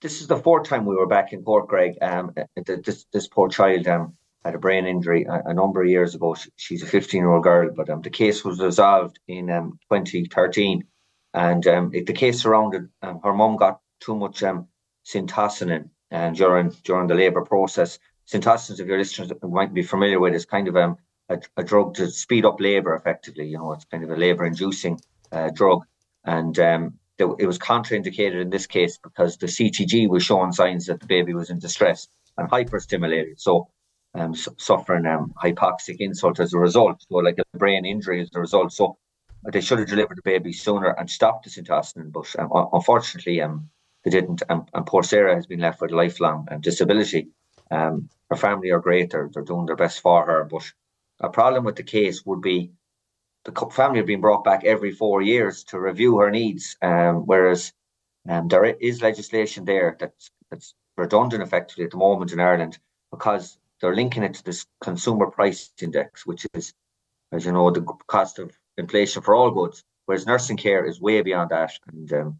this is the fourth time we were back in court, Greg. This poor child had a brain injury a number of years ago. She's a 15-year-old girl, but the case was resolved in 2013. And the case surrounded her mum got too much syntocinon during the labour process. Syntocinon, if your listeners might be familiar with, is kind of a drug to speed up labour effectively. It's kind of a labour-inducing drug. And it was contraindicated in this case because the CTG was showing signs that the baby was in distress and hyperstimulated. So suffering hypoxic insult as a result, so like a brain injury as a result. So they should have delivered the baby sooner and stopped the syntocinon, but unfortunately they didn't. And poor Sarah has been left with lifelong disability. Her family are great; they're doing their best for her. But a problem with the case would be the family have been brought back every 4 years to review her needs, whereas there is legislation there that's redundant effectively at the moment in Ireland because they're linking it to this consumer price index, which is, as you know, the cost of inflation for all goods, whereas nursing care is way beyond that. And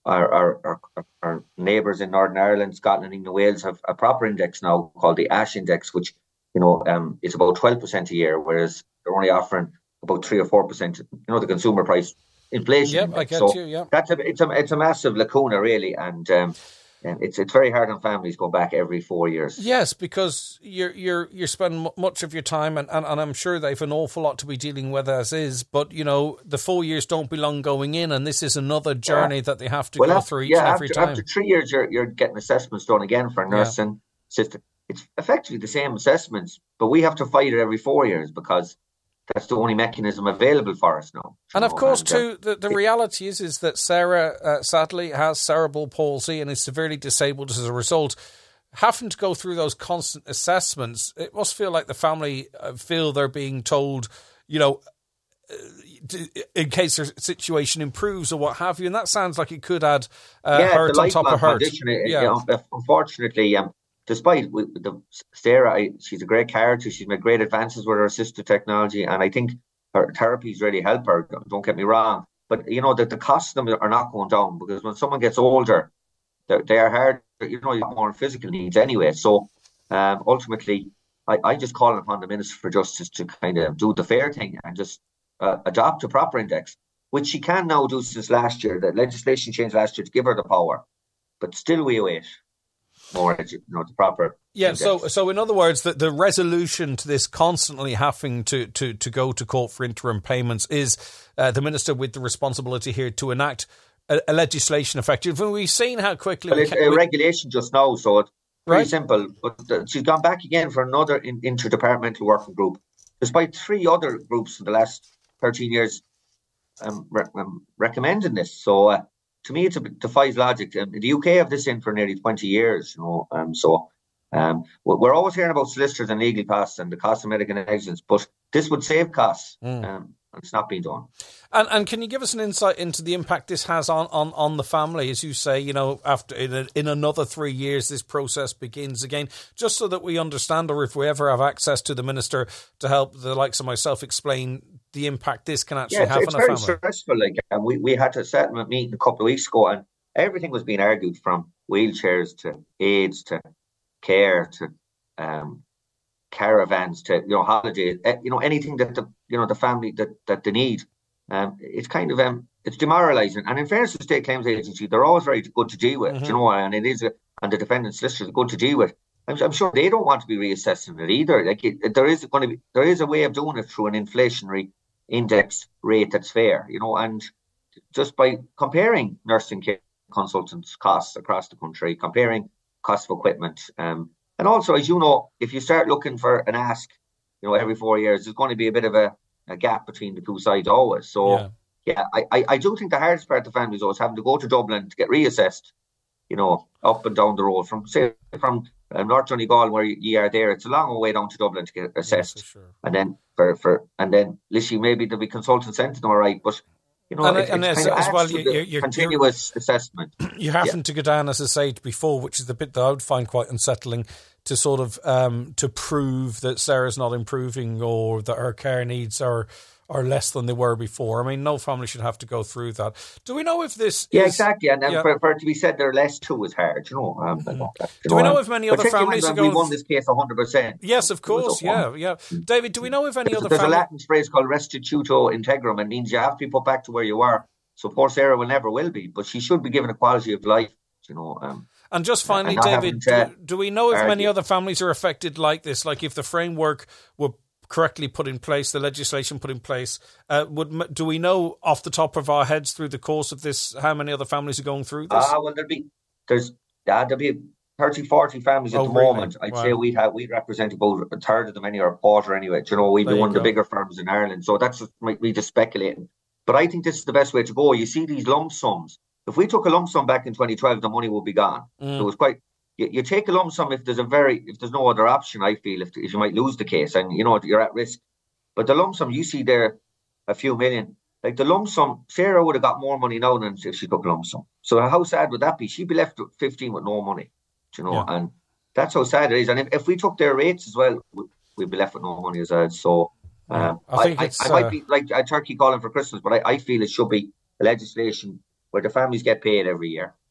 our neighbours in Northern Ireland, Scotland, and Wales have a proper index now called the ASH index, which it's about 12% a year, whereas they're only offering about 3 or 4%. The consumer price inflation. Yep, index. I get so you. Yeah, it's a massive lacuna really, and it's very hard on families going back every 4 years. Yes, because you're spending much of your time, and I'm sure they've an awful lot to be dealing with as is. But the 4 years don't belong going in, and this is another journey that they have to go through each and every time. After 3 years, you're getting assessments done again for a nursing system. It's effectively the same assessments, but we have to fight it every 4 years because that's the only mechanism available for us now. And of course, too, the reality is that Sarah, sadly, has cerebral palsy and is severely disabled as a result. Having to go through those constant assessments, it must feel like the family feel they're being told, in case their situation improves or what have you. And that sounds like it could add hurt on top of hurt. Unfortunately, despite Sarah, she's a great character. She's made great advances with her assistive technology, and I think her therapies really help her. Don't get me wrong, but that the costs of them are not going down because when someone gets older, they are hard. You have more physical needs anyway. So ultimately, I just call upon the Minister for Justice to kind of do the fair thing and just adopt a proper index, which she can now do since last year. The legislation changed last year to give her the power, but still we await more, the proper. Yeah. index. So in other words, the resolution to this constantly having to go to court for interim payments is the minister with the responsibility here to enact a legislation effective. And we've seen how quickly it's a regulation just now, so it's pretty right? simple. But she's gone back again for another interdepartmental working group, despite 3 other groups in the last 13 years recommending this. So. To me, it defies logic. The UK have this in for nearly 20 years, we're always hearing about solicitors and legal costs and the cost of medical negligence, but this would save costs, and it's not being done. And can you give us an insight into the impact this has on the family, as you say, after in another 3 years this process begins again, just so that we understand, or if we ever have access to the minister to help the likes of myself explain the impact this can actually have on a family. It's very stressful. We had a settlement meeting a couple of weeks ago, and everything was being argued from wheelchairs to aids to care to caravans to holidays. Anything that the family that they need. It's kind of it's demoralising. And in fairness to the State Claims Agency, they're always very good to deal with. And it is, and the defendant's solicitors are good to deal with. I'm sure they don't want to be reassessing it either. There is a way of doing it through an inflationary index rate that's fair, and just by comparing nursing care consultants' costs across the country, comparing cost of equipment, and also, as you know, if you start looking for an ask, every 4 years, there's going to be a bit of a gap between the two sides always. So, I do think the hardest part of the families is having to go to Dublin to get reassessed, up and down the road from North Donegal, where you are there. It's a long way down to Dublin to get assessed, sure. And then and then literally maybe there'll be consultants sent to them, all right, but you're continuous assessment. You happen to go down, as I said before, which is the bit that I would find quite unsettling, to sort of to prove that Sarah's not improving or that her care needs are or less than they were before. I mean, no family should have to go through that. Do we know if this Yeah, is... exactly. And then for it to be said they're less too is hard, Do we know if many other families are going... We won this case 100%. Yes, of course, yeah. David, do we know if any other There's families... a Latin phrase called restituto integrum. It means you have to be put back to where you were. So poor Sarah will be, but she should be given a quality of life, And just finally, David, do we know if many other families are affected like this? Like if the framework were correctly put in place, the legislation put in place, do we know off the top of our heads through the course of this how many other families are going through this? Well, there'll be 30, 40 families at the moment. I'd say we'd represent about a third of them or a quarter anyway. We'd be one of the bigger firms in Ireland. So that's might be just speculating. But I think this is the best way to go. You see these lump sums. If we took a lump sum back in 2012, the money would be gone. So it was quite. You take a lump sum if there's no other option. I feel if you might lose the case and you're at risk. But the lump sum you see there, a few million. Like the lump sum, Sarah would have got more money now than if she took a lump sum. So how sad would that be? She'd be left with 15 with no money. And that's how sad it is. And if we took their rates as well, we'd be left with no money as well. So. I might be like a turkey calling for Christmas, but I feel it should be a legislation where the families get paid every year.